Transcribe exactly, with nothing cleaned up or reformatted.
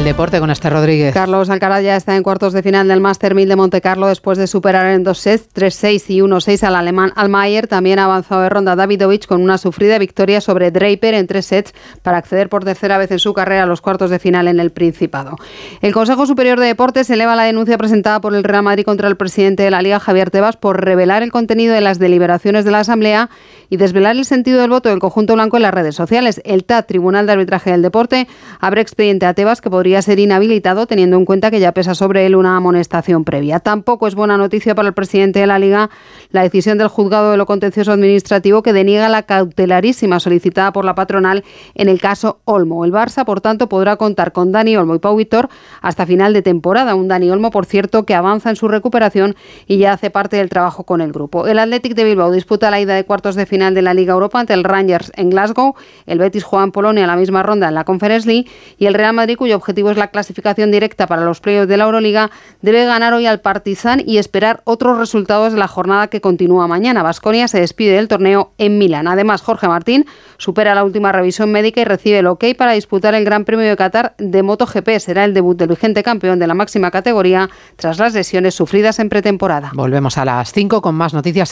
deporte con Esther Rodríguez. Carlos Alcaraz ya está en cuartos de final del Master mil de Montecarlo después de superar en dos sets, tres seis y uno seis al alemán Altmaier. También ha avanzado de ronda Davidovich con una sufrida victoria sobre Draper en tres sets para acceder por tercera vez en su carrera a los cuartos de final en el Principado. El Consejo Superior de Deportes eleva la denuncia presentada por el Real Madrid contra el presidente de la Liga, Javier Tebas, por revelar el contenido de las deliberaciones de la Asamblea y desvelar el sentido del voto del conjunto blanco en las redes sociales. El T A D, Tribunal de Arbitraje del Deporte, abre expediente a Tebas, que podría ser inhabilitado teniendo en cuenta que ya pesa sobre él una amonestación previa. Tampoco es buena noticia para el presidente de la Liga la decisión del juzgado de lo contencioso administrativo que deniega la cautelarísima solicitada por la patronal en el caso Olmo. El Barça, por tanto, podrá contar con Dani Olmo y Pau Víctor hasta final de temporada. Un Dani Olmo, por cierto, que avanza en su recuperación y ya hace parte del trabajo con el grupo. El Athletic de Bilbao disputa la ida de cuartos de final de la Liga Europa ante el Rangers en Glasgow. El Betis juega en Polonia la misma ronda en la Conference League y el Real Madrid, cuyo objetivo es la clasificación directa para los playoffs de la Euroliga, debe ganar hoy al Partizan y esperar otros resultados de la jornada que continúa mañana. Baskonia se despide del torneo en Milán. Además, Jorge Martín supera la última revisión médica y recibe el ok para disputar el Gran Premio de Qatar de MotoGP. Será el debut del vigente campeón de la máxima categoría tras las lesiones sufridas en pretemporada. Volvemos a las cinco con más noticias.